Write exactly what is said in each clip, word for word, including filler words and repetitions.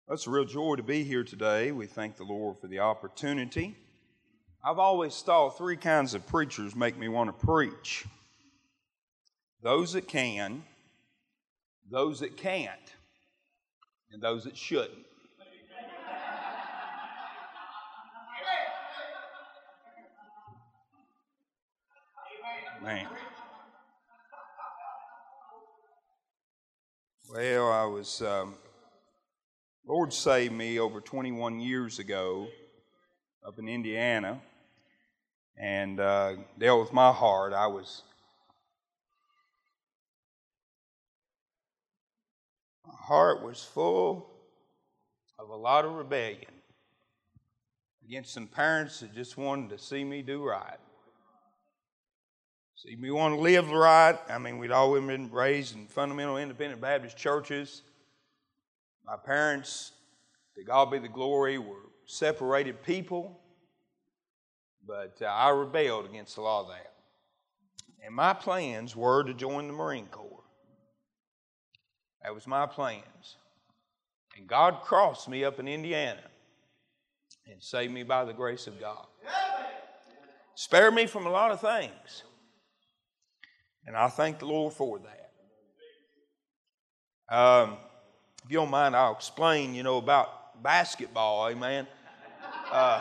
It's a real joy to be here today. We thank the Lord for the opportunity. I've always thought three kinds of preachers make me want to preach. Those that can, those that can't, and those that shouldn't. Man. Well, I was... Um, Lord saved me over twenty-one years ago up in Indiana and uh, dealt with my heart. I was, my heart was full of a lot of rebellion against some parents that just wanted to see me do right. See me want to live right. I mean, we'd always been raised in fundamental independent Baptist churches. My parents, to God be the glory, were separated people, but uh, I rebelled against a lot of that. And my plans were to join the Marine Corps. That was my plans. And God crossed me up in Indiana and saved me by the grace of God. Spared me from a lot of things. And I thank the Lord for that. Um... If you don't mind, I'll explain, you know, about basketball, amen. Uh,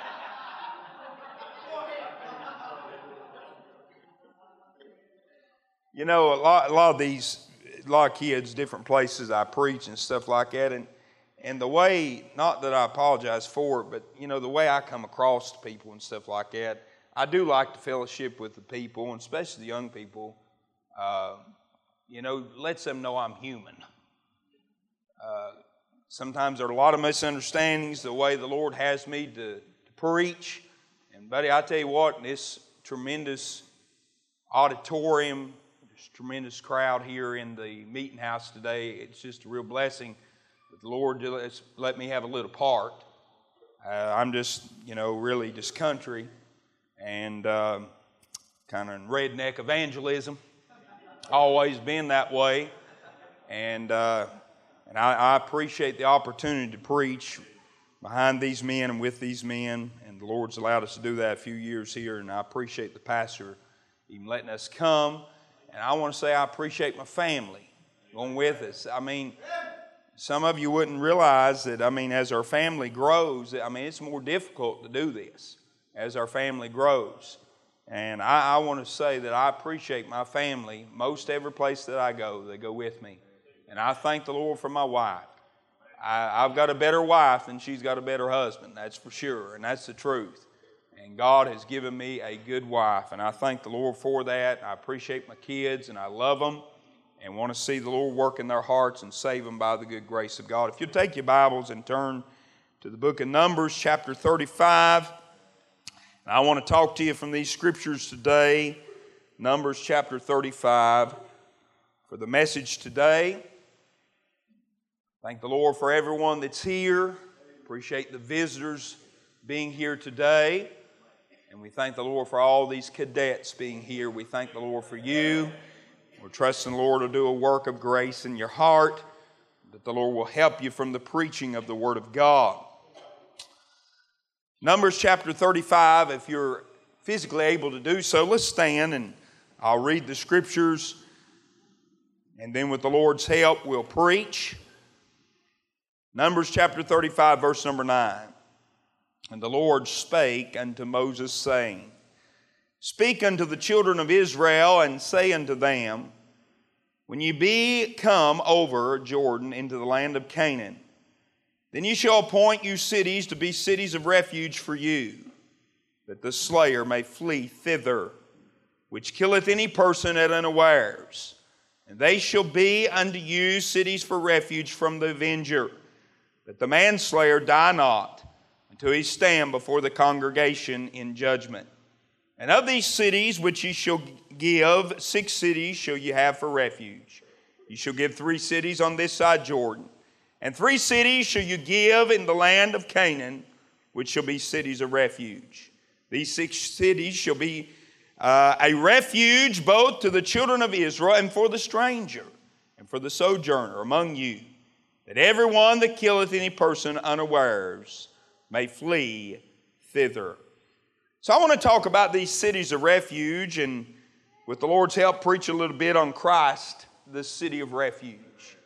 you know, a lot, a lot of these, a lot of kids, different places I preach and stuff like that, and and the way, not that I apologize for it, but, you know, the way I come across to people and stuff like that, I do like to fellowship with the people, and especially the young people, uh, you know, lets them know I'm human. Uh, sometimes there are a lot of misunderstandings the way the Lord has me to, to preach. And buddy, I tell you what, this tremendous auditorium, this tremendous crowd here in the meeting house today, it's just a real blessing that the Lord let, let me have a little part. Uh, I'm just, you know, really just country and uh, kind of redneck evangelism. Always been that way. And... Uh, And I, I appreciate the opportunity to preach behind these men and with these men. And the Lord's allowed us to do that a few years here. And I appreciate the pastor even letting us come. And I want to say I appreciate my family going with us. I mean, some of you wouldn't realize that, I mean, as our family grows, I mean, it's more difficult to do this as our family grows. And I, I want to say that I appreciate my family. Most every place that I go, they go with me. And I thank the Lord for my wife. I, I've got a better wife than she's got a better husband, that's for sure, and that's the truth. And God has given me a good wife, and I thank the Lord for that. I appreciate my kids, and I love them, and want to see the Lord work in their hearts and save them by the good grace of God. If you'll take your Bibles and turn to the book of Numbers, chapter thirty-five. And I want to talk to you from these scriptures today, Numbers chapter thirty-five. For the message today, thank the Lord for everyone that's here. Appreciate the visitors being here today. And we thank the Lord for all these cadets being here. We thank the Lord for you. We're trusting the Lord to do a work of grace in your heart, that the Lord will help you from the preaching of the Word of God. Numbers chapter thirty-five, if you're physically able to do so, let's stand and I'll read the scriptures. And then with the Lord's help, we'll preach. Numbers chapter thirty-five, verse number nine. And the Lord spake unto Moses, saying, Speak unto the children of Israel, and say unto them, When ye be come over Jordan into the land of Canaan, then ye shall appoint you cities to be cities of refuge for you, that the slayer may flee thither, which killeth any person at unawares. And they shall be unto you cities for refuge from the avenger, that the manslayer die not, until he stand before the congregation in judgment. And of these cities which ye shall give, six cities shall ye have for refuge. Ye shall give three cities on this side Jordan, and three cities shall you give in the land of Canaan, which shall be cities of refuge. These six cities shall be uh, a refuge both to the children of Israel and for the stranger and for the sojourner among you, that every one that killeth any person unawares may flee thither. So I want to talk about these cities of refuge, and with the Lord's help, preach a little bit on Christ, the city of refuge.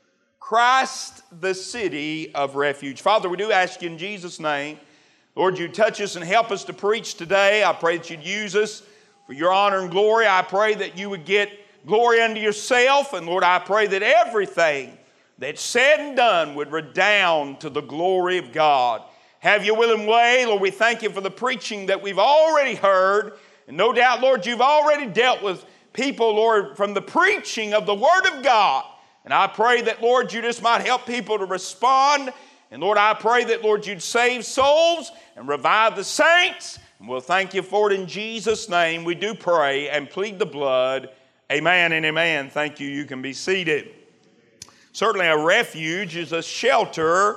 Christ, the city of refuge. Father, we do ask you in Jesus' name, Lord, you touch us and help us to preach today. I pray that you'd use us for your honor and glory. I pray that you would get glory unto yourself. And Lord, I pray that everything that's said and done would redound to the glory of God. Have your will and way. Lord, we thank you for the preaching that we've already heard. And no doubt, Lord, you've already dealt with people, Lord, from the preaching of the Word of God. And I pray that, Lord, you just might help people to respond. And Lord, I pray that, Lord, you'd save souls and revive the saints. And we'll thank you for it in Jesus' name. We do pray and plead the blood. Amen and amen. Thank you. You can be seated. Certainly a refuge is a shelter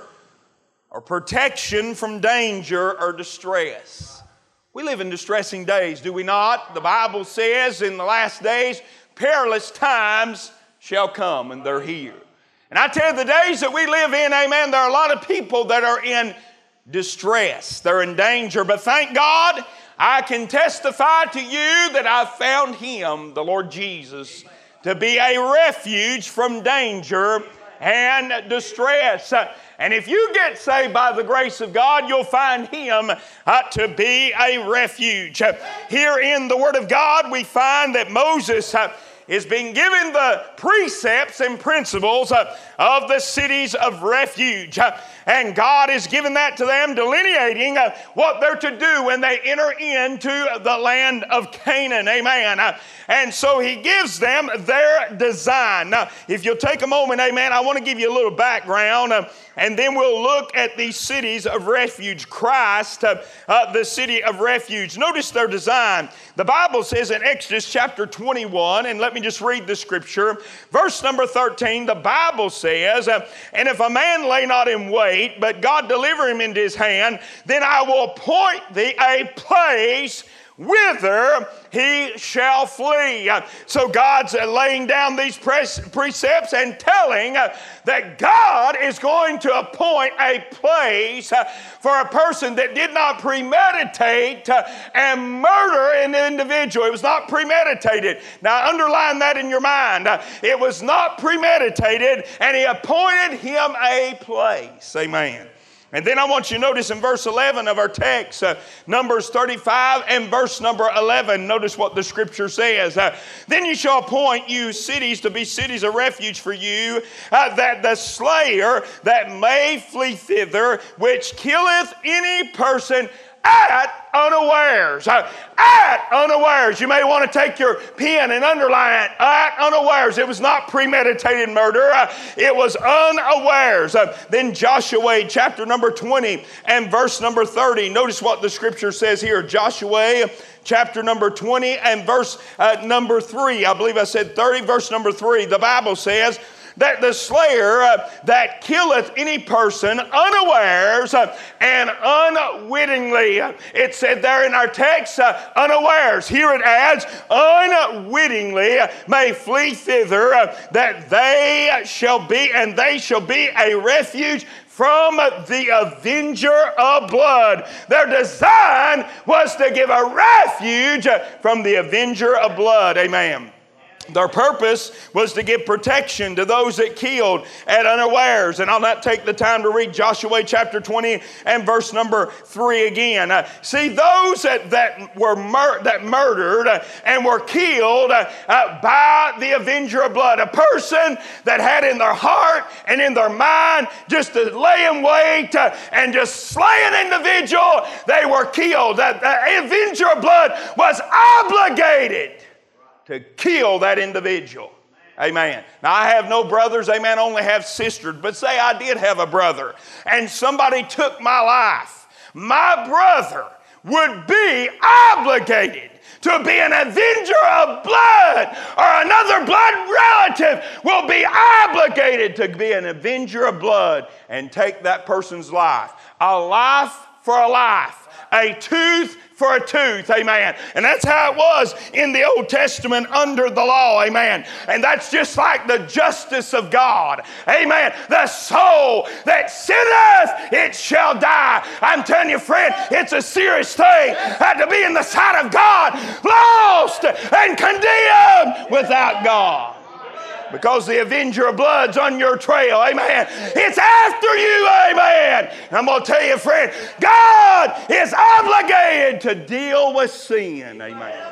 or protection from danger or distress. We live in distressing days, do we not? The Bible says in the last days, perilous times shall come, and they're here. And I tell you, the days that we live in, amen, there are a lot of people that are in distress. They're in danger. But thank God, I can testify to you that I found Him, the Lord Jesus, to be a refuge from danger and distress. And if you get saved by the grace of God, you'll find Him uh, to be a refuge. Uh, here in the Word of God, we find that Moses uh, is being given the precepts and principles uh, of the cities of refuge. Uh, and God has given that to them, delineating uh, what they're to do when they enter into the land of Canaan. Amen. Uh, and so He gives them their design. Now, if you'll take a moment, amen, I want to give you a little background. Uh, And then we'll look at these cities of refuge. Christ, uh, uh, the city of refuge. Notice their design. The Bible says in Exodus chapter twenty-one, and let me just read the scripture. Verse number thirteen, the Bible says, uh, and if a man lay not in wait, but God deliver him into his hand, then I will appoint thee a place whither he shall flee. So God's laying down these precepts and telling that God is going to appoint a place for a person that did not premeditate and murder an individual. It was not premeditated. Now underline that in your mind. It was not premeditated, and He appointed him a place. Amen. And then I want you to notice in verse eleven of our text, uh, Numbers thirty-five and verse number eleven, notice what the scripture says. Uh, then you shall appoint you cities to be cities of refuge for you, uh, that the slayer that may flee thither, which killeth any person at unawares. Uh, at unawares. You may want to take your pen and underline it. At unawares. It was not premeditated murder. Uh, it was unawares. Uh, then Joshua chapter number twenty and verse number thirty. Notice what the scripture says here. Joshua chapter number twenty and verse uh, number three. I believe I said thirty, verse number three. The Bible says that the slayer uh, that killeth any person unawares uh, and unwittingly. Uh, it said there in our text, uh, unawares. Here it adds, unwittingly uh, may flee thither, uh, that they shall be, and they shall be a refuge from the avenger of blood. Their design was to give a refuge from the avenger of blood. Amen. Their purpose was to give protection to those that killed at unawares. And I'll not take the time to read Joshua chapter twenty and verse number three again. Uh, see, those that, that were mur- that murdered uh, and were killed uh, uh, by the avenger of blood, a person that had in their heart and in their mind just to lay in wait uh, and just slay an individual, they were killed. Uh, the avenger of blood was obligated to kill that individual. Amen. Now, I have no brothers, amen, only have sisters. But say I did have a brother and somebody took my life. My brother would be obligated to be an avenger of blood, or another blood relative will be obligated to be an avenger of blood and take that person's life. A life for a life. A tooth for a tooth, amen. And that's how it was in the Old Testament under the law, amen. And that's just like the justice of God, amen. The soul that sinneth, it shall die. I'm telling you, friend, it's a serious thing to be in the sight of God, lost and condemned without God. Because the avenger of blood's on your trail, amen. It's after you, amen. And I'm going to tell you, friend, God is obligated to deal with sin, amen.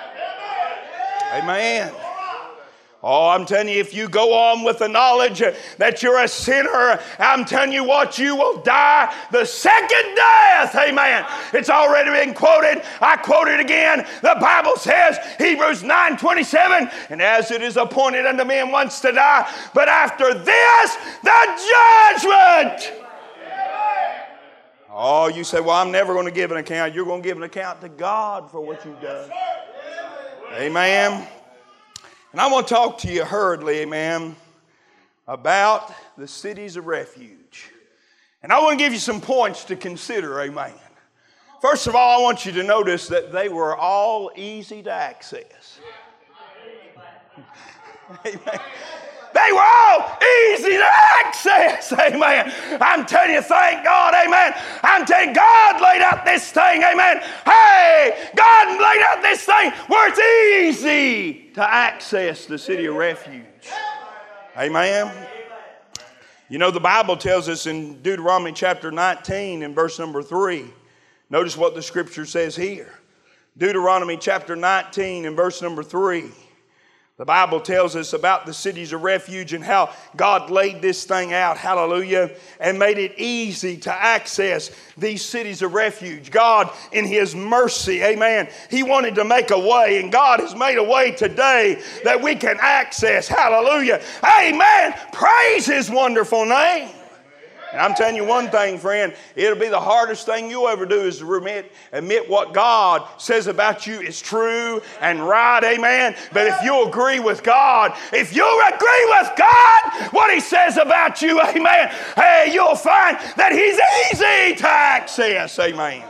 Amen. Oh, I'm telling you, if you go on with the knowledge that you're a sinner, I'm telling you what, you will die the second death. Amen. It's already been quoted. I quote it again. The Bible says, Hebrews nine twenty-seven, and as it is appointed unto men once to die, but after this, the judgment. Oh, you say, well, I'm never going to give an account. You're going to give an account to God for what you've done. Amen. And I want to talk to you hurriedly, amen, about the cities of refuge. And I want to give you some points to consider, amen. First of all, I want you to notice that they were all easy to access. Amen. They were all easy to access, amen. I'm telling you, thank God, amen. I'm telling you, God laid out this thing, amen. Hey, God laid out this thing where it's easy to access the city of refuge. Amen. You know, the Bible tells us in Deuteronomy chapter nineteen and verse number three. Notice what the scripture says here. Deuteronomy chapter nineteen and verse number three. The Bible tells us about the cities of refuge and how God laid this thing out, hallelujah, and made it easy to access these cities of refuge. God, in His mercy, amen, He wanted to make a way, and God has made a way today that we can access, hallelujah, amen. Praise His wonderful name. And I'm telling you one thing, friend, it'll be the hardest thing you'll ever do is to admit, admit what God says about you is true and right, amen. But if you'll agree with God, if you'll agree with God, what He says about you, amen, hey, you'll find that He's easy to access, amen.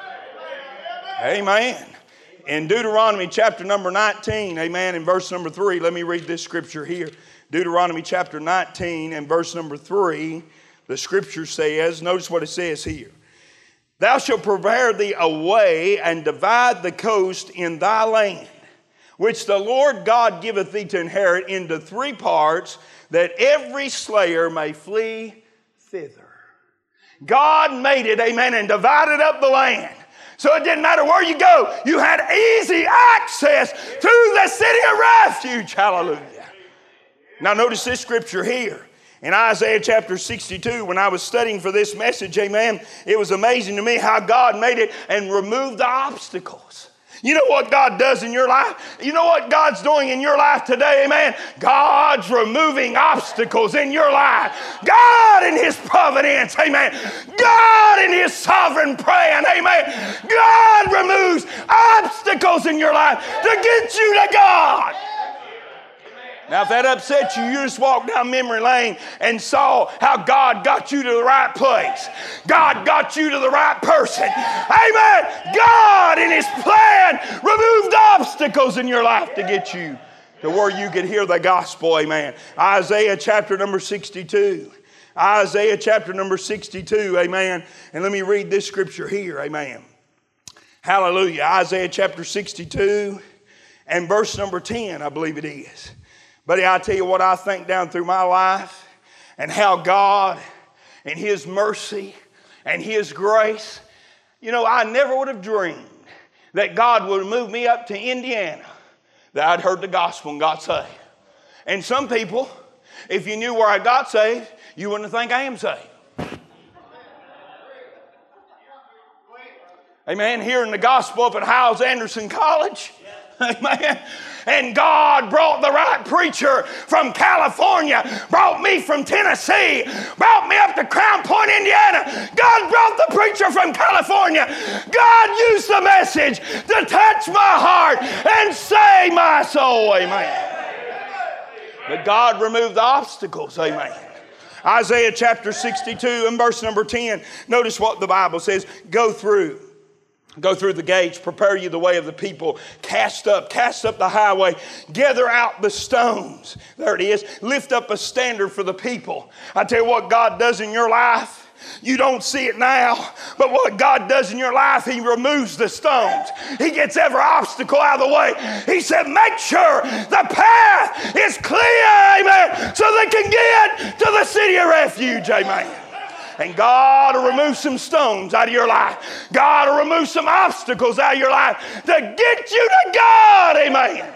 Amen. In Deuteronomy chapter number nineteen, amen, in verse number three, let me read this scripture here. Deuteronomy chapter nineteen and verse number three. The scripture says, notice what it says here. Thou shalt prepare thee a way and divide the coast in thy land, which the Lord God giveth thee to inherit, into three parts, that every slayer may flee thither. God made it, amen, and divided up the land. So it didn't matter where you go. You had easy access to the city of refuge. Hallelujah. Now notice this scripture here. In Isaiah chapter sixty-two, when I was studying for this message, amen, it was amazing to me how God made it and removed the obstacles. You know what God does in your life? You know what God's doing in your life today, amen? God's removing obstacles in your life. God in His providence, amen. God in His sovereign plan, amen. God removes obstacles in your life to get you to God. Now, if that upsets you, you just walk down memory lane and saw how God got you to the right place. God got you to the right person. Amen. God, in His plan, removed obstacles in your life to get you to where you could hear the gospel. Amen. Isaiah chapter number sixty-two. Isaiah chapter number sixty-two. Amen. And let me read this scripture here. Amen. Hallelujah. Isaiah chapter sixty-two and verse number ten, I believe it is. Buddy, I tell you what I think down through my life and how God and His mercy and His grace, you know, I never would have dreamed that God would have moved me up to Indiana, that I'd heard the gospel and got saved. And some people, if you knew where I got saved, you wouldn't think I am saved. Amen. Hearing the gospel up at Hyles Anderson College. Amen. And God brought the right preacher from California, brought me from Tennessee, brought me up to Crown Point, Indiana. God brought the preacher from California. God used the message to touch my heart and save my soul. Amen. But God removed the obstacles. Amen. Isaiah chapter sixty-two and verse number ten. Notice what the Bible says. Go through. Go through the gates, prepare you the way of the people, cast up, cast up the highway, gather out the stones. There it is. Lift up a standard for the people. I tell you what God does in your life. You don't see it now, but what God does in your life, He removes the stones. He gets every obstacle out of the way. He said, make sure the path is clear, amen, so they can get to the city of refuge, amen. And God will remove some stones out of your life. God will remove some obstacles out of your life to get you to God, amen.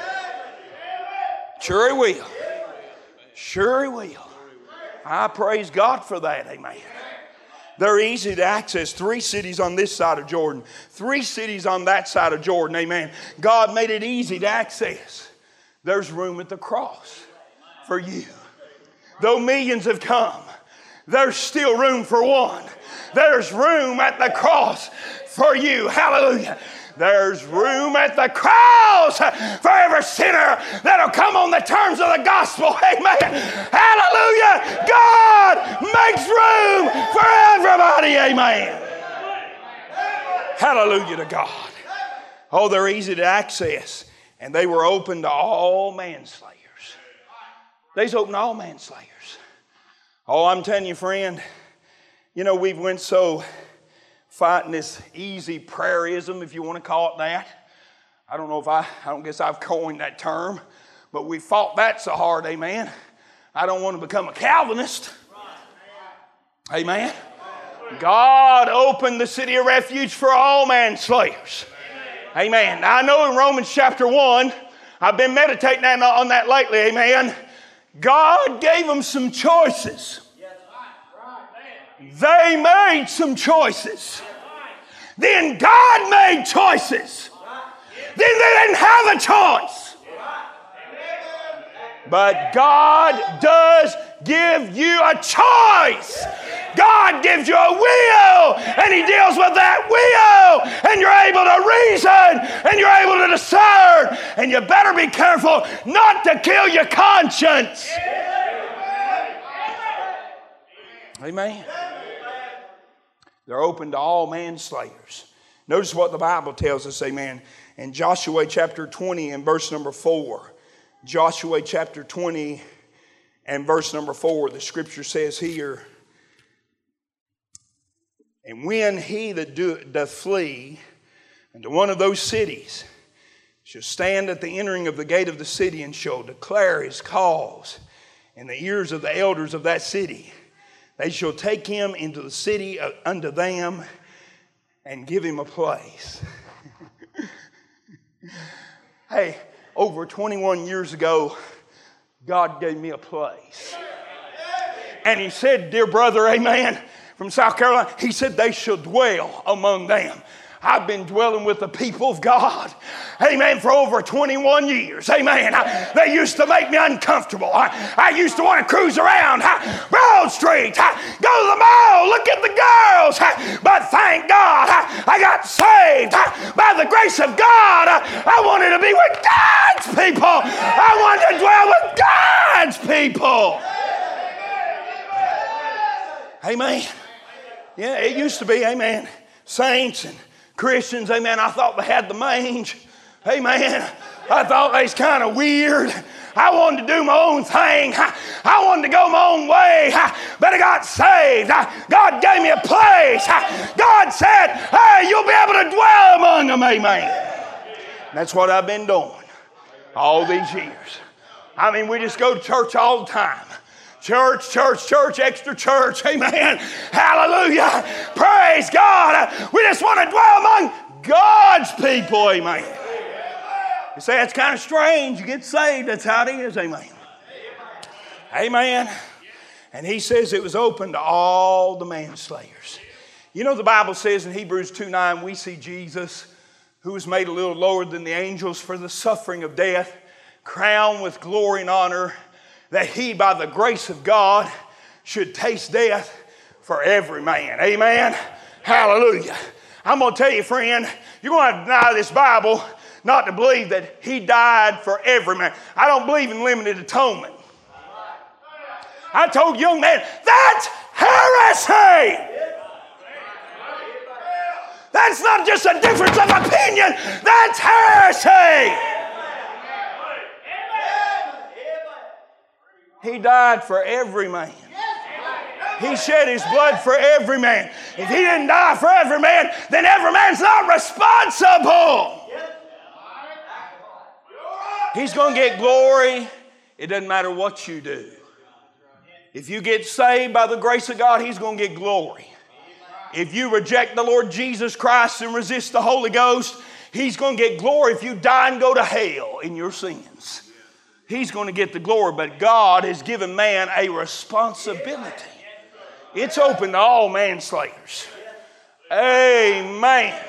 Sure He will. Sure He will. I praise God for that, amen. They're easy to access. Three cities on this side of Jordan. Three cities on that side of Jordan, amen. God made it easy to access. There's room at the cross for you. Though millions have come, there's still room for one. There's room at the cross for you. Hallelujah. There's room at the cross for every sinner that'll come on the terms of the gospel. Amen. Hallelujah. God makes room for everybody. Amen. Hallelujah to God. Oh, they're easy to access. And they were open to all manslayers. They's open to all manslayers. Oh, I'm telling you, friend, you know, we've went so fighting this easy prayerism, if you want to call it that. I don't know if I, I don't guess I've coined that term, but we fought that so hard, amen. I don't want to become a Calvinist. Amen. God opened the city of refuge for all manslayers. Amen. Now, I know in Romans chapter one, I've been meditating on that lately, amen. God gave them some choices. They made some choices. Then God made choices. Then they didn't have a choice. But God does give you a choice. God gives you a will, and He deals with that will, and you're able to reason, and you're able to discern, and you better be careful not to kill your conscience. Amen. They're open to all manslayers. Notice what the Bible tells us, amen, in Joshua chapter twenty and verse number four. Joshua chapter twenty and verse number four, the scripture says here, and when he that do, doth flee into one of those cities shall stand at the entering of the gate of the city and shall declare his cause in the ears of the elders of that city, they shall take him into the city unto them and give him a place. Hey, over twenty-one years ago, God gave me a place. And He said, dear brother, amen, from South Carolina, He said they shall dwell among them. I've been dwelling with the people of God, amen, for over twenty-one years, amen. I, they used to make me uncomfortable. I, I used to want to cruise around I, Broad Street, I, go to the mall, look at the girls, I, but thank God I, I got saved I, by the grace of God. I, I wanted to be with God's people. I wanted to dwell with God's people. Amen. Yeah, it used to be, amen, saints and Christians, amen, I thought they had the mange. Amen. I thought they was kind of weird. I wanted to do my own thing. I wanted to go my own way. But I got saved. God gave me a place. God said, hey, you'll be able to dwell among them. Amen. And that's what I've been doing all these years. I mean, we just go to church all the time. Church, church, church, extra church. Amen. Hallelujah. Praise God. We just want to dwell among God's people. Amen. You say that's kind of strange. You get saved. That's how it is. Amen. Amen. And He says it was open to all the manslayers. You know the Bible says in Hebrews two nine, we see Jesus, who was made a little lower than the angels for the suffering of death, crowned with glory and honor, that He, by the grace of God, should taste death for every man. Amen. Hallelujah. I'm going to tell you, friend, you're going to have to deny this Bible not to believe that He died for every man. I don't believe in limited atonement. I told young man, that's heresy. That That's not just a difference of opinion. That's heresy. He died for every man. He shed his blood for every man. If he didn't die for every man, then every man's not responsible. He's going to get glory. It doesn't matter what you do. If you get saved by the grace of God, He's going to get glory. If you reject the Lord Jesus Christ and resist the Holy Ghost, He's going to get glory. If you die and go to hell in your sins, He's going to get the glory. But God has given man a responsibility. It's open to all manslayers. Amen.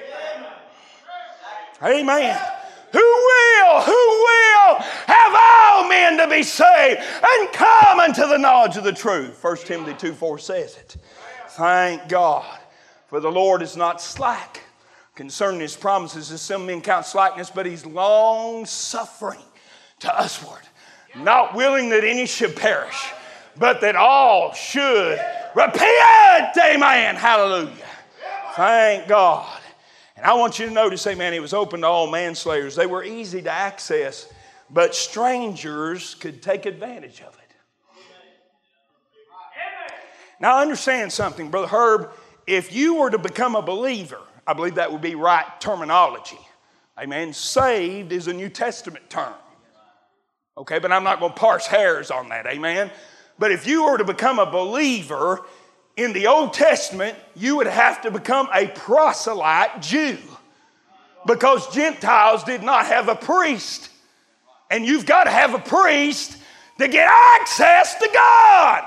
Amen. Who will, who will have all men to be saved and come unto the knowledge of the truth? First Timothy two four says it. Thank God. For the Lord is not slack concerning His promises, as some men count slackness, but He's long-suffering to usward, not willing that any should perish, but that all should repent. Amen. Hallelujah. Thank God. And I want you to notice, amen, it was open to all manslayers. They were easy to access, but strangers could take advantage of it. Now, understand something, Brother Herb. If you were to become a believer, I believe that would be right terminology. Amen. Saved is a New Testament term. Okay, but I'm not going to parse hairs on that. Amen. But if you were to become a believer in the Old Testament, you would have to become a proselyte Jew, because Gentiles did not have a priest. And you've got to have a priest to get access to God.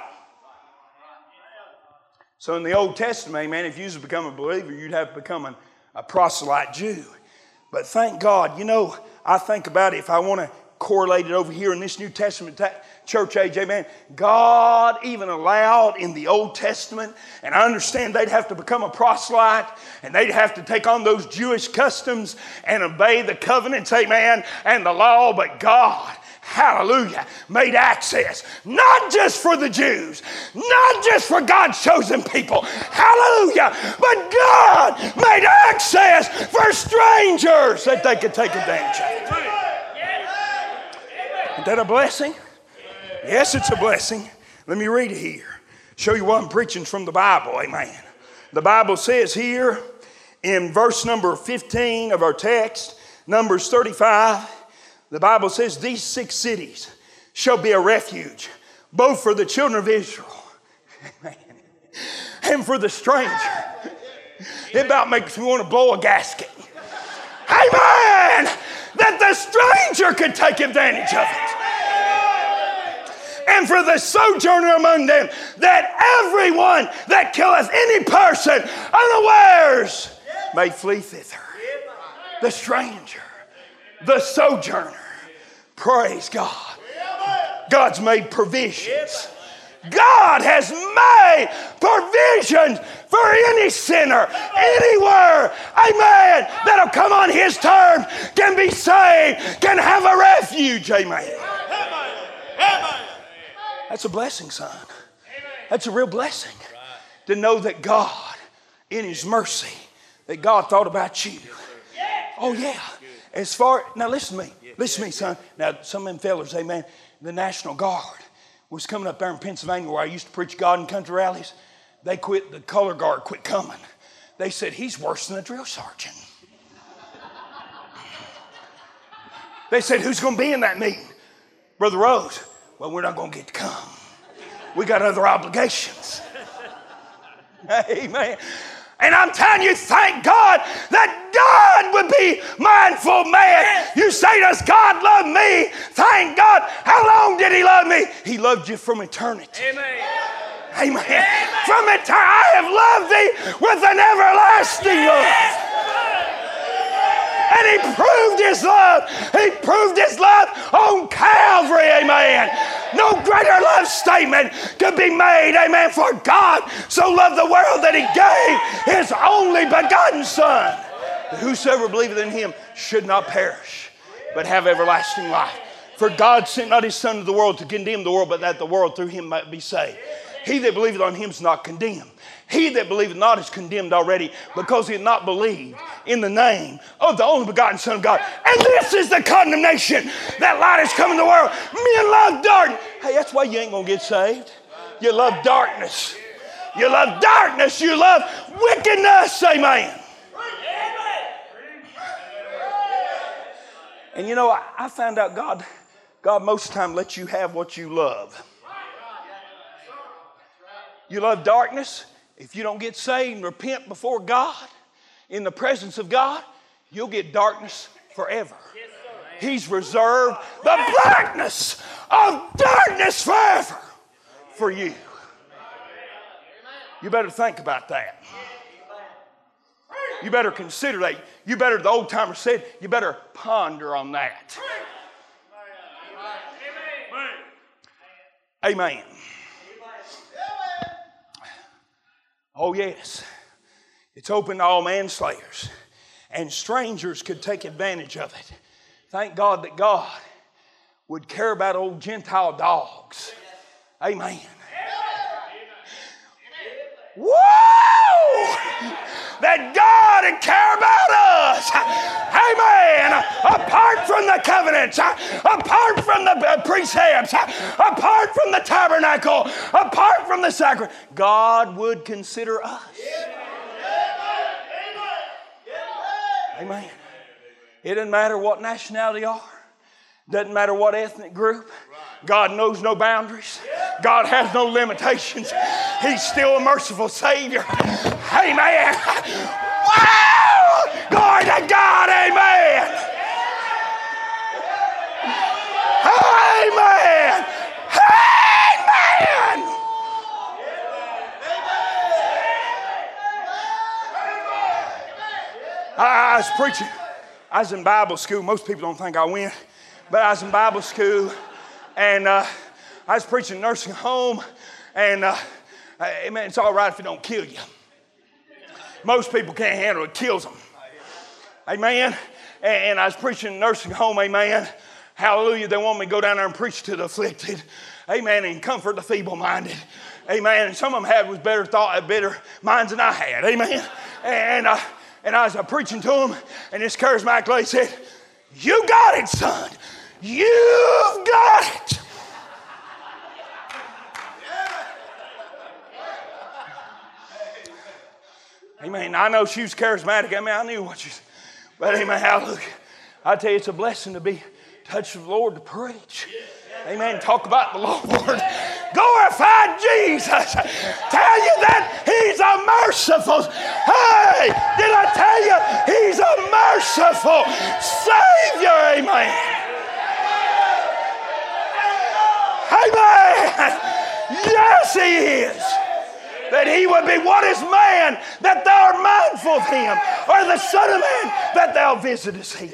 So in the Old Testament, amen, if you used to become a believer, you'd have to become a, a proselyte Jew. But thank God, you know, I think about it, if I want to correlate it over here in this New Testament ta- church age, amen, God even allowed in the Old Testament, and I understand they'd have to become a proselyte, and they'd have to take on those Jewish customs and obey the covenants, amen, and the law, but God, hallelujah, made access, not just for the Jews, not just for God's chosen people, hallelujah, but God made access for strangers that they could take advantage of. Isn't that a blessing? Yes, it's a blessing. Let me read it here. Show you what I'm preaching from the Bible, amen. The Bible says here in verse number fifteen of our text, Numbers thirty-five, the Bible says, these six cities shall be a refuge, both for the children of Israel and for the stranger. It about makes me want to blow a gasket. Amen! That the stranger could take advantage of it. And for the sojourner among them, that everyone that killeth any person unawares may flee thither. The stranger, the sojourner. Praise God. God's made provisions. God has made provisions for any sinner, anywhere, amen, that'll come on His terms, can be saved, can have a refuge, amen. That's a blessing, son. That's a real blessing. To know that God, in His mercy, that God thought about you. Oh, yeah. As far, now listen to me. Listen to me, son. Now, some of them fellas, amen, the National Guard was coming up there in Pennsylvania where I used to preach God in country rallies. They quit, the color guard quit coming. They said, he's worse than a drill sergeant. They said, who's going to be in that meeting? Brother Rose. Well, we're not going to get to come. We got other obligations. Amen. And I'm telling you, thank God that God would be mindful, man. You say, does God love me? Thank God. How long did He love me? He loved you from eternity. Amen. Amen. Amen. From eternity. I have loved thee with an everlasting love. And He proved His love. He proved His love on Calvary, amen. No greater love statement could be made, amen, for God so loved the world that He gave His only begotten Son, that whosoever believeth in Him should not perish, but have everlasting life. For God sent not His Son to the world to condemn the world, but that the world through Him might be saved. He that believeth on him is not condemned. He that believeth not is condemned already, because he had not believed in the name of the only begotten Son of God. And this is the condemnation, that light has come in the world. Men love darkness. Hey, that's why you ain't going to get saved. You love darkness. You love darkness. You love wickedness. Amen. And you know, I, I found out God, God most of the time lets you have what you love. You love darkness. If you don't get saved and repent before God, in the presence of God, you'll get darkness forever. He's reserved the blackness of darkness forever for you. You better think about that. You better consider that. You better, the old timer said, you better ponder on that. Amen. Oh, yes. It's open to all manslayers, and strangers could take advantage of it. Thank God that God would care about old Gentile dogs. Amen. Whoa! That God would care about us. Amen. Apart from the covenants, apart from the precepts, apart from the tabernacle, apart from the sacrament, God would consider us. Amen. It doesn't matter what nationality you are. Doesn't matter what ethnic group. God knows no boundaries. God has no limitations. He's still a merciful Savior. Amen. Wow! Glory to God. Amen. Amen. Amen. I was preaching. I was in Bible school. Most people don't think I went. But I was in Bible school, and uh, I was preaching nursing home, and uh, amen, it's all right if it don't kill you. Most people can't handle it. It kills them. Amen. And I was preaching nursing home, amen. Hallelujah. They want me to go down there and preach to the afflicted. Amen. And comfort the feeble-minded. Amen. And some of them had was better thought, better minds than I had. Amen. And, uh, and I was uh, preaching to them, and this charismatic lady said, "You got it, son. You've got it." Amen. I know she was charismatic. I mean, I knew what she said. But amen, hallelujah. I tell you, it's a blessing to be touched of the Lord to preach. Amen. Talk about the Lord. Glorify Jesus. Tell you that He's a merciful. Hey, did I tell you He's a merciful Savior? Amen. Amen. Yes, He is. That He would be, what is man that thou art mindful of him, or the Son of Man that thou visitest him?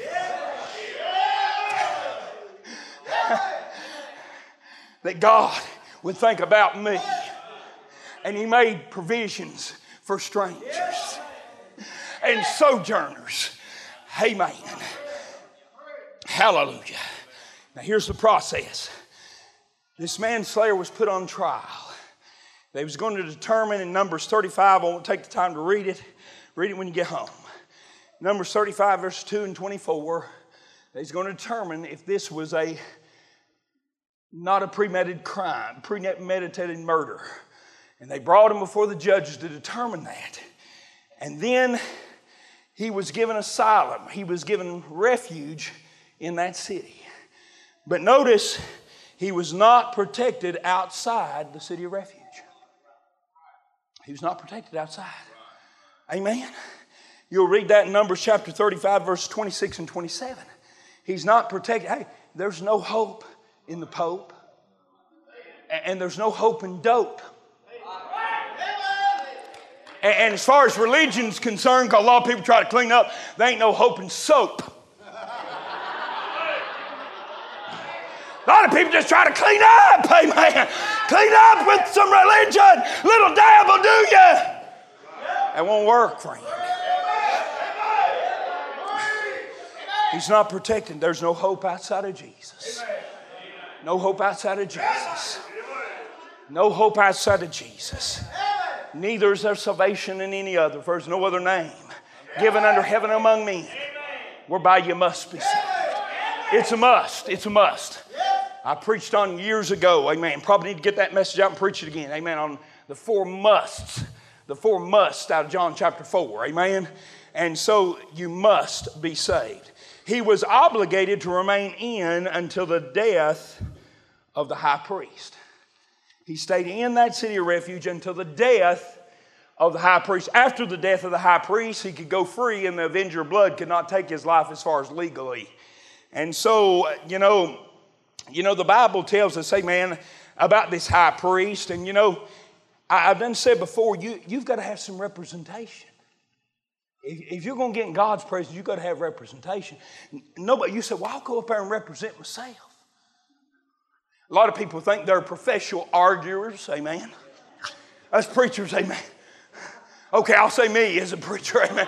That God would think about me, and He made provisions for strangers and sojourners. Amen. Hallelujah. Now here's the process. This manslayer was put on trial. They was going to determine in Numbers thirty-five, I won't take the time to read it. Read it when you get home. Numbers thirty-five, verse two and twenty-four. They was going to determine if this was a not a premeditated crime, premeditated murder. And they brought him before the judges to determine that. And then he was given asylum. He was given refuge in that city. But notice, he was not protected outside the city of refuge. He was not protected outside. Amen. You'll read that in Numbers chapter thirty-five, verse twenty-six and twenty-seven. He's not protected. Hey, there's no hope in the Pope. And there's no hope in dope. And as far as religion's concerned, because a lot of people try to clean up, there ain't no hope in soap. A lot of people just try to clean up, amen. Clean up with some religion. Little dab will do you. That won't work, friend. He's not protected. There's no hope outside of Jesus. No hope outside of Jesus. No hope outside of Jesus. Neither is there salvation in any other, for there's no other name given under heaven among men whereby you must be saved. It's a must. It's a must. I preached on years ago, amen. Probably need to get that message out and preach it again, amen, on the four musts. The four musts out of John chapter four, amen. And so you must be saved. He was obligated to remain in until the death of the high priest. He stayed in that city of refuge until the death of the high priest. After the death of the high priest, he could go free, and the avenger of blood could not take his life as far as legally. And so, you know, you know, the Bible tells us, amen, about this high priest. And, you know, I, I've done said before, you, you've got to have some representation. If, if you're going to get in God's presence, you've got to have representation. Nobody, you say, well, I'll go up there and represent myself. A lot of people think they're professional arguers, amen. Us preachers, amen. Okay, I'll say me as a preacher, amen.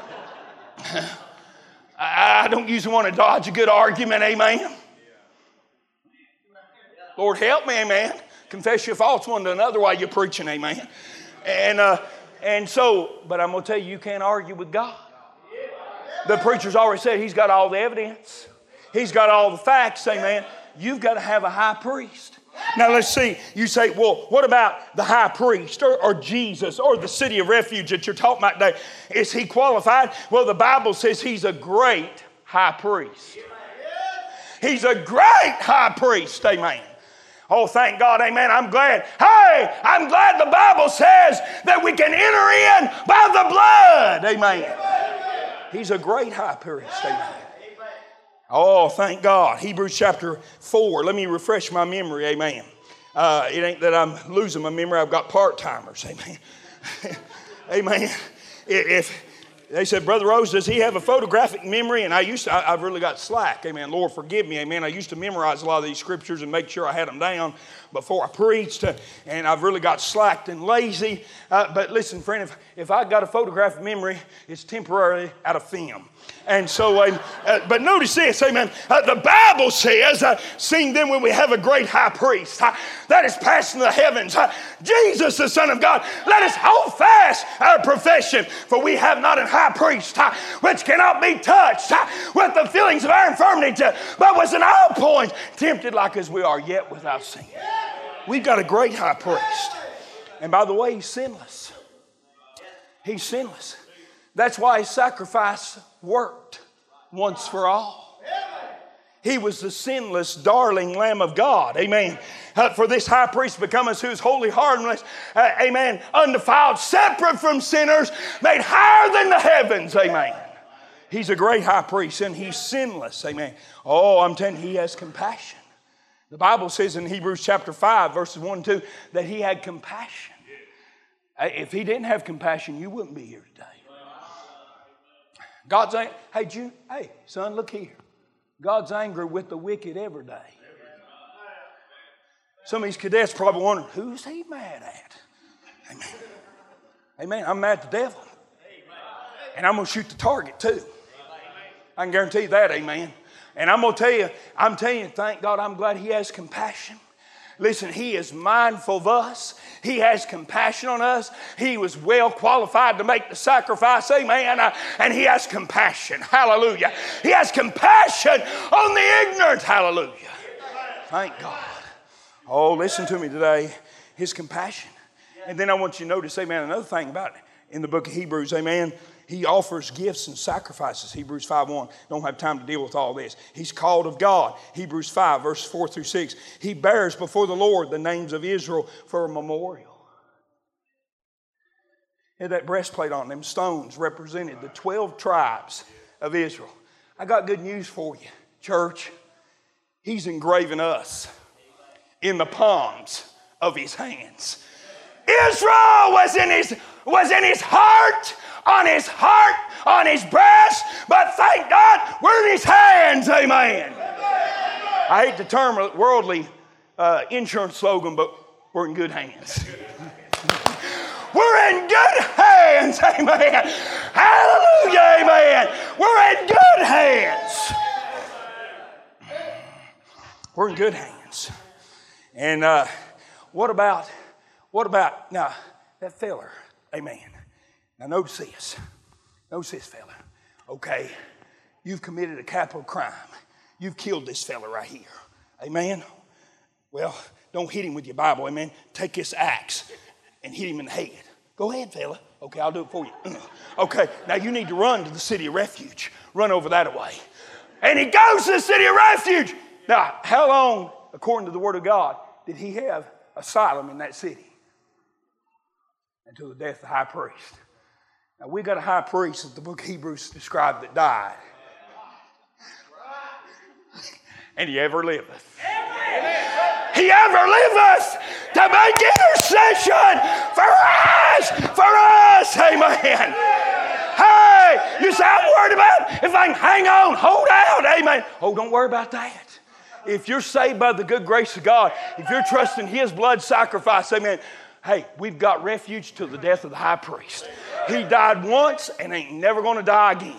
I don't usually want to dodge a good argument, amen. Lord help me, amen. Confess your faults one to another while you're preaching, amen. And uh, and so, but I'm going to tell you, you can't argue with God. The preacher's already said he's got all the evidence. He's got all the facts, amen. You've got to have a high priest. Now let's see. You say, well, what about the high priest or, or Jesus or the city of refuge that you're talking about today? Is he qualified? Well, the Bible says he's a great high priest. He's a great high priest, amen. Oh, thank God, amen. I'm glad. Hey, I'm glad the Bible says that we can enter in by the blood, amen. He's a great high priest, amen. Oh, thank God. Hebrews chapter four. Let me refresh my memory, amen. Uh, it ain't that I'm losing my memory. I've got part-timers, amen. Amen. If they said, Brother Rose, does he have a photographic memory? And I used to, I, I've really got slack, amen. Lord, forgive me, amen. I used to memorize a lot of these scriptures and make sure I had them down before I preached, uh, and I've really got slacked and lazy. Uh, but listen, friend, if, if I got a photographic memory, it's temporarily out of film. And so, uh, uh, but notice this, amen. Uh, the Bible says, uh, seeing then when we have a great high priest uh, that is passing the heavens, uh, Jesus, the Son of God, let us hold fast our profession, for we have not a high priest uh, which cannot be touched uh, with the feelings of our infirmity, uh, but was in all points tempted like as we are, yet without sin. We've got a great high priest. And by the way, he's sinless. He's sinless. That's why his sacrifice worked once for all. He was the sinless, darling Lamb of God. Amen. Uh, for this high priest become us who is holy, harmless, uh, amen, undefiled, separate from sinners, made higher than the heavens. Amen. He's a great high priest and he's sinless. Amen. Oh, I'm telling you, he has compassion. The Bible says in Hebrews chapter five, verses one and two, that he had compassion. If he didn't have compassion, you wouldn't be here today. God's angry. Hey, Jude, hey, son, look here. God's angry with the wicked every day. Some of these cadets probably wondering, who's he mad at? Amen. Amen. I'm mad at the devil. And I'm going to shoot the target too. I can guarantee you that, amen. And I'm going to tell you, I'm telling you, thank God, I'm glad he has compassion. Listen, he is mindful of us. He has compassion on us. He was well qualified to make the sacrifice, amen. Uh, and he has compassion, hallelujah. He has compassion on the ignorant, hallelujah. Thank God. Oh, listen to me today. His compassion. And then I want you to notice, amen, another thing about it in the book of Hebrews, amen. He offers gifts and sacrifices. Hebrews five one. Don't have time to deal with all this. He's called of God. Hebrews five, verse four through six. He bears before the Lord the names of Israel for a memorial. He had that breastplate on. Them stones represented the twelve tribes of Israel. I got good news for you, church. He's engraving us in the palms of his hands. Israel was in his, was in his heart, on his heart, on his breast, but thank God we're in his hands, amen. I hate the term worldly uh, insurance slogan, but we're in good hands. We're in good hands, amen. Hallelujah, amen. We're in good hands. We're in good hands. And uh, what about, what about, now, that feller, amen. Now, notice this. Notice this fella. Okay, you've committed a capital crime. You've killed this fella right here. Amen? Well, don't hit him with your Bible, amen? Take this axe and hit him in the head. Go ahead, fella. Okay, I'll do it for you. Okay, now you need to run to the city of refuge. Run over that way. And he goes to the city of refuge. Now, how long, according to the Word of God, did he have asylum in that city? Until the death of the high priest. Now, we got a high priest that the book of Hebrews described that died. And he ever liveth. He ever liveth to make intercession for us, for us, amen. Hey, you say, I'm worried about if I can hang on, hold out, amen. Oh, don't worry about that. If you're saved by the good grace of God, if you're trusting his blood sacrifice, amen, hey, we've got refuge till the death of the high priest. He died once and ain't never going to die again.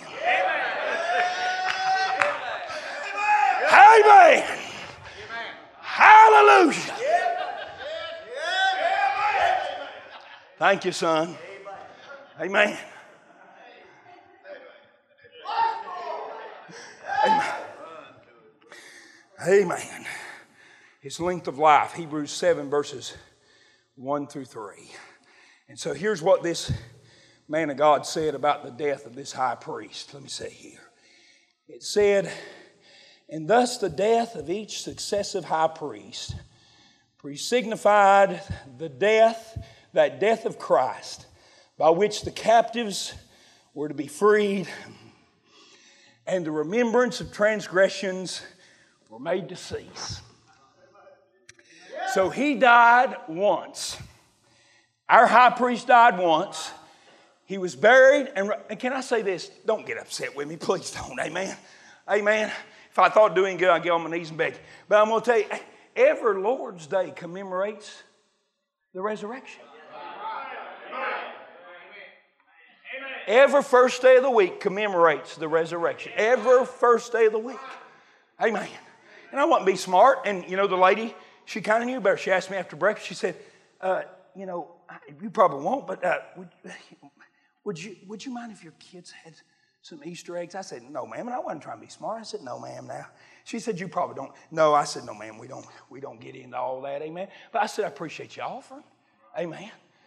Amen. Hallelujah. Thank you, son. Amen. Amen. Amen. His length of life, Hebrews seven, verses one through three. And so here's what this man of God said about the death of this high priest. Let me say here. It said, and thus the death of each successive high priest pre-signified the death, that death of Christ, by which the captives were to be freed, and the remembrance of transgressions were made to cease. So he died once. Our high priest died once. He was buried, and, and can I say this? Don't get upset with me, please don't, amen? Amen. If I thought doing good, I'd get on my knees and beg. But I'm going to tell you, every Lord's Day commemorates the resurrection. Every first day of the week commemorates the resurrection. Every first day of the week. Amen. And I want to be smart. And, you know, the lady, she kind of knew better. She asked me after breakfast, she said, uh, you know, you probably won't, but uh, would, would, you, would you mind if your kids had some Easter eggs? I said, no, ma'am. And I wasn't trying to be smart. I said, no, ma'am, now. She said, you probably don't. No, I said, no, ma'am, we don't, we don't get into all that, amen. But I said, I appreciate you offering. Amen.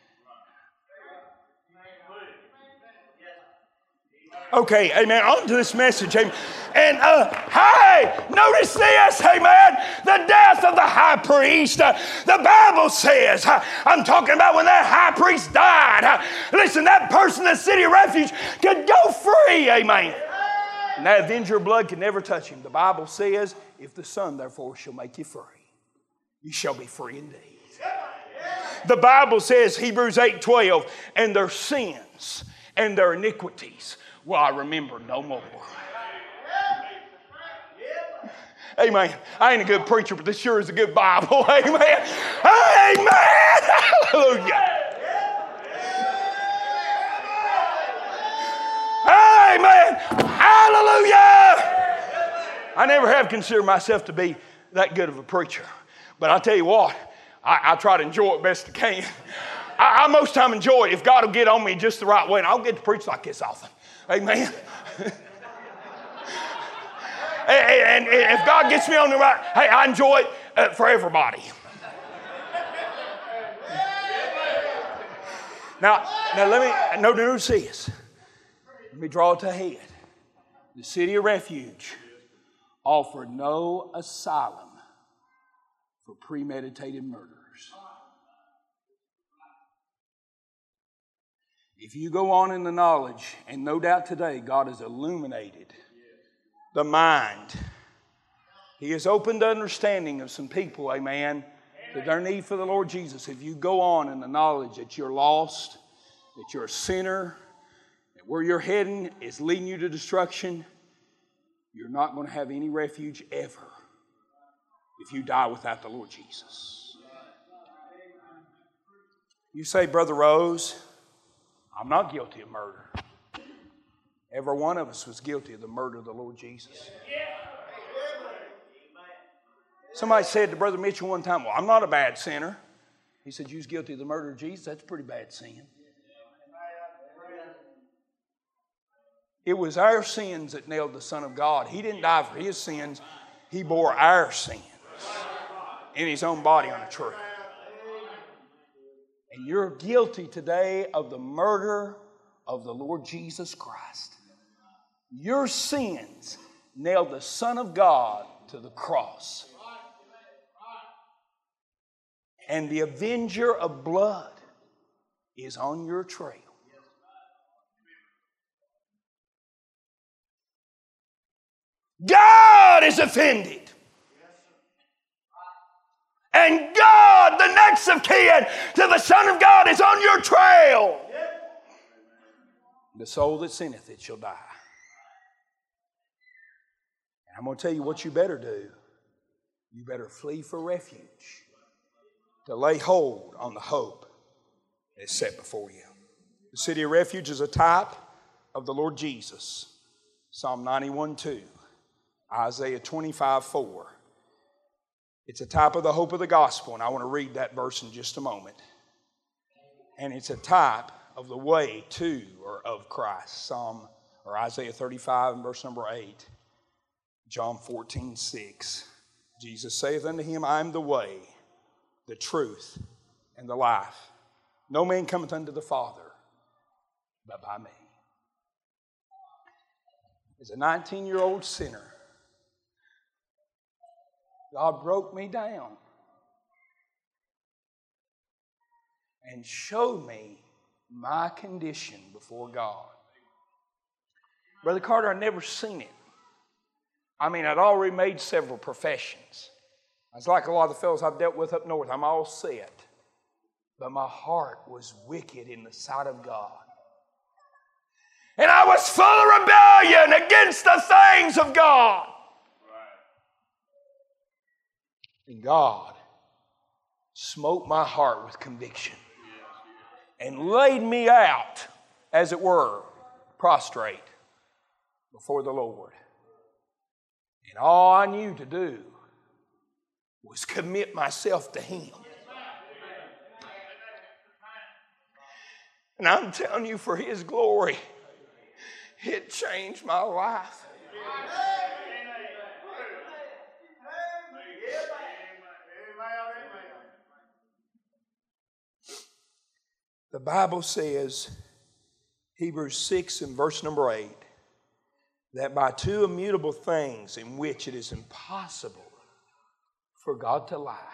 Okay, amen. On to this message, amen. And, uh, hey, notice this, amen. The death of the high priest. Uh, the Bible says, uh, I'm talking about when that high priest died. Uh, listen, that person in the city of refuge could go free, amen. And that avenger of blood could never touch him. The Bible says, if the Son, therefore, shall make you free, you shall be free indeed. The Bible says, Hebrews eight twelve, and their sins and their iniquities will I remember no more. Amen. I ain't a good preacher, but this sure is a good Bible. Amen. Amen. Hallelujah. Amen. Hallelujah. I never have considered myself to be that good of a preacher. But I'll tell you what, I, I try to enjoy it best I can. I, I most time enjoy it if God will get on me just the right way, and I'll get to preach like this often. Amen. and, and if God gets me on the right, hey, I enjoy it uh, for everybody. Now, now let me, no, no, see this. Let me draw it to a head. The city of refuge offered no asylum for premeditated murderers. If you go on in the knowledge, and no doubt today God has illuminated the mind. He has opened the understanding of some people, amen, to their need for the Lord Jesus. If you go on in the knowledge that you're lost, that you're a sinner, that where you're heading is leading you to destruction, you're not going to have any refuge ever if you die without the Lord Jesus. You say, Brother Rose, I'm not guilty of murder. Every one of us was guilty of the murder of the Lord Jesus. Somebody said to Brother Mitchell one time, well, I'm not a bad sinner. He said, you was guilty of the murder of Jesus. That's a pretty bad sin. It was our sins that nailed the Son of God. He didn't die for his sins. He bore our sins in his own body on a tree. And you're guilty today of the murder of the Lord Jesus Christ. Your sins nailed the Son of God to the cross. And the avenger of blood is on your trail. God is offended. And God, the next of kin to the Son of God, is on your trail. The soul that sinneth, it shall die. And I'm going to tell you what you better do. You better flee for refuge, to lay hold on the hope that's set before you. The city of refuge is a type of the Lord Jesus. Psalm ninety-one two. Isaiah twenty-five four. It's a type of the hope of the gospel, and I want to read that verse in just a moment. And it's a type of the way to or of Christ. Psalm or Isaiah thirty-five and verse number eight. John fourteen six. Jesus saith unto him, I am the way, the truth, and the life. No man cometh unto the Father but by me. As a nineteen-year-old sinner, God broke me down and showed me my condition before God. Brother Carter, I'd never seen it. I mean, I'd already made several professions. I was like a lot of the fellows I've dealt with up north. I'm all set. But my heart was wicked in the sight of God. And I was full of rebellion against the things of God. And God smote my heart with conviction and laid me out, as it were, prostrate before the Lord. And all I knew to do was commit myself to Him. And I'm telling you, for His glory, it changed my life. The Bible says, Hebrews six and verse number eight, that by two immutable things in which it is impossible for God to lie,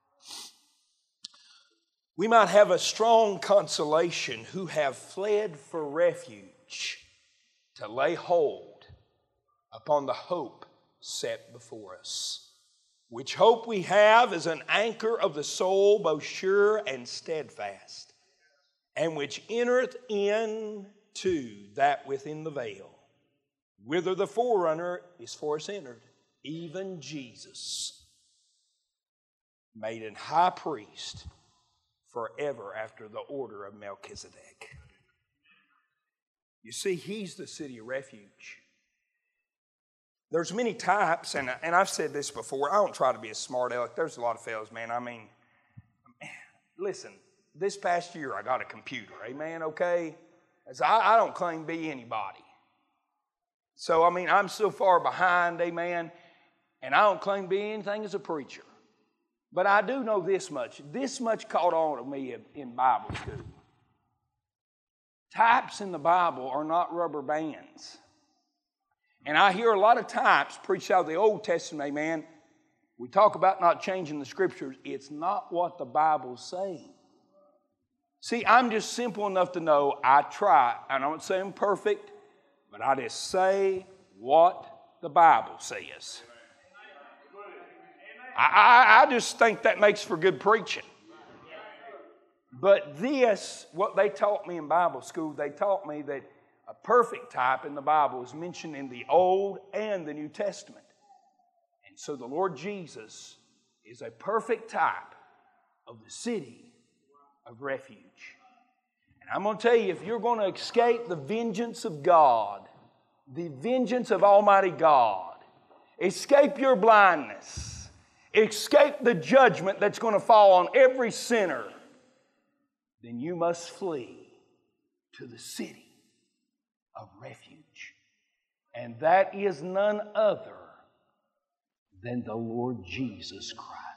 we might have a strong consolation who have fled for refuge to lay hold upon the hope set before us. Which hope we have is an anchor of the soul, both sure and steadfast, and which entereth into that within the veil, whither the forerunner is for us entered, even Jesus, made an high priest forever after the order of Melchizedek. You see, He's the city of refuge. There's many types, and, and I've said this before. I don't try to be a smart aleck. There's a lot of fellas, man. I mean, listen, this past year I got a computer, amen, okay? As I, I don't claim to be anybody. So, I mean, I'm so far behind, amen, and I don't claim to be anything as a preacher. But I do know this much. This much caught on to me in, in Bible school. Types in the Bible are not rubber bands. And I hear a lot of types preached out of the Old Testament, amen. We talk about not changing the Scriptures. It's not what the Bible's saying. See, I'm just simple enough to know I try. I don't say I'm perfect, but I just say what the Bible says. I, I, I just think that makes for good preaching. But this, what they taught me in Bible school, they taught me that a perfect type in the Bible is mentioned in the Old and the New Testament. And so the Lord Jesus is a perfect type of the city of refuge. And I'm going to tell you, if you're going to escape the vengeance of God, the vengeance of Almighty God, escape your blindness, escape the judgment that's going to fall on every sinner then you must flee to the city of refuge. And that is none other than the Lord Jesus Christ.